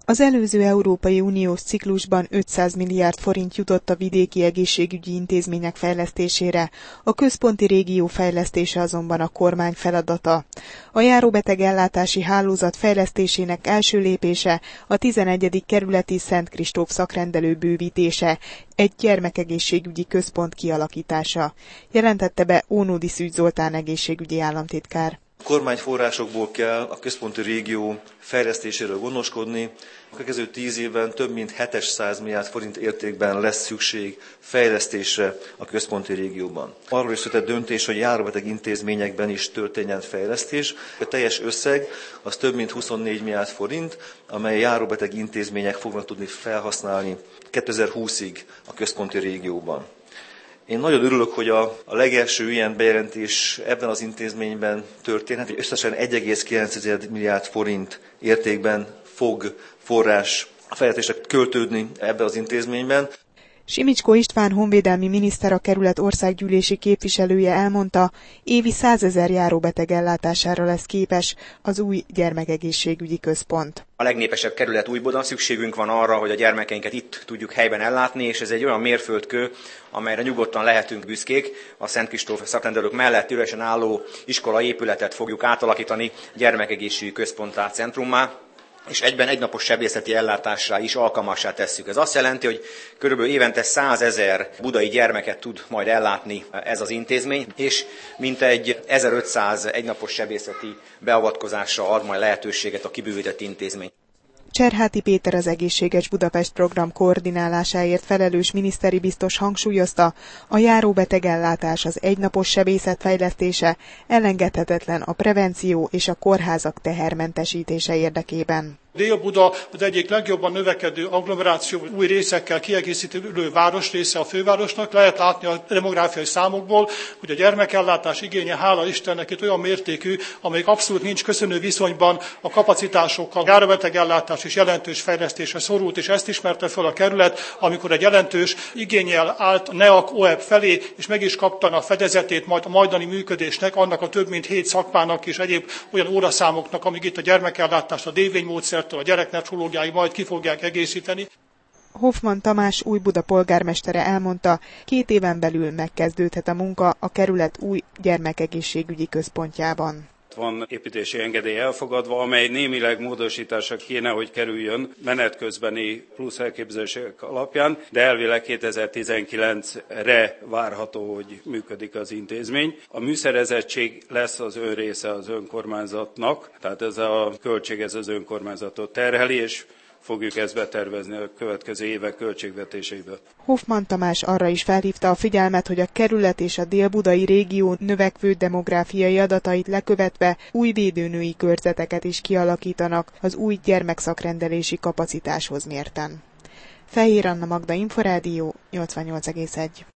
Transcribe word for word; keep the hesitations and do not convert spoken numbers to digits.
Az előző Európai Uniós ciklusban ötszáz milliárd forint jutott a vidéki egészségügyi intézmények fejlesztésére, a központi régió fejlesztése azonban a kormány feladata. A járóbetegellátási hálózat fejlesztésének első lépése a tizenegyedik kerületi Szent Kristóf szakrendelő bővítése, egy gyermekegészségügyi központ kialakítása, jelentette be Ónodi Szűcs Zoltán egészségügyi államtitkár. A kormányforrásokból kell a központi régió fejlesztéséről gondoskodni. A következő tíz évben több mint hétszáz milliárd forint értékben lesz szükség fejlesztésre a központi régióban. Arról is született döntés, hogy járóbeteg intézményekben is történjen fejlesztés. A teljes összeg az több mint huszonnégy milliárd forint, amely járóbeteg intézmények fognak tudni felhasználni kétezer-húszig a központi régióban. Én nagyon örülök, hogy a, a legelső ilyen bejelentés ebben az intézményben történhet, hogy összesen egy egész kilenc milliárd forint értékben fog forrás a fejlesztésre költődni ebbe az intézményben. Simicskó István honvédelmi miniszter, a kerület országgyűlési képviselője elmondta, évi százezer járóbeteg ellátására lesz képes az új gyermekegészségügyi központ. A legnépesebb kerület Újbudán, szükségünk van arra, hogy a gyermekeinket itt tudjuk helyben ellátni, és ez egy olyan mérföldkő, amelyre nyugodtan lehetünk büszkék. A Szent Kristóf szakrendelők mellett üresen álló iskola épületet fogjuk átalakítani gyermekegészségügyi központtá, centrummá, és egyben egynapos sebészeti ellátásra is alkalmassá tesszük. Ez azt jelenti, hogy körülbelül évente százezer budai gyermeket tud majd ellátni ez az intézmény, és mintegy ezerötszáz egynapos sebészeti beavatkozásra ad majd lehetőséget a kibővített intézmény. Cserháti Péter, az Egészséges Budapest program koordinálásáért felelős miniszteri biztos hangsúlyozta, a járóbetegellátás, az egynapos sebészet fejlesztése elengedhetetlen a prevenció és a kórházak tehermentesítése érdekében. Dél-Buda az egyik legjobban növekedő agglomeráció, új részekkel kiegészítő városrésze a fővárosnak. Lehet látni a demográfiai számokból, hogy a gyermekellátás igénye, hála Istennek, itt olyan mértékű, amelyik abszolút nincs köszönő viszonyban a kapacitásokkal. A járóbetegellátás is jelentős fejlesztésre szorult, és ezt ismerte fel a kerület, amikor egy jelentős igénnyel állt a NEAK o e p felé, és meg is kapta a fedezetét majd a majdani működésnek, annak a több mint hét szakmának és egyéb olyan óraszámoknak, amíg itt a gyermekellátást, a dévénymódszer, a gyereknefrológiái majd ki fogják egészíteni. Hoffman Tamás Újbuda polgármestere elmondta, két éven belül megkezdődhet a munka a kerület új gyermekegészségügyi központjában. Van építési engedély elfogadva, amely némileg módosításra kéne, hogy kerüljön menet közbeni plusz elképzelések alapján, de elvileg kétezer-tizenkilencre várható, hogy működik az intézmény. A műszerezettség lesz az önrésze az önkormányzatnak, tehát ez a költség ez az önkormányzatot terheli, és fogjuk ezt betervezni a következő évek költségvetéseibe. Hoffman Tamás arra is felhívta a figyelmet, hogy a kerület és a dél-budai régió növekvő demográfiai adatait lekövetve új védőnői körzeteket is kialakítanak az új gyermekszakrendelési kapacitáshoz mérten. Fehér Anna Magda, Inforádió, nyolcvannyolc egész egy.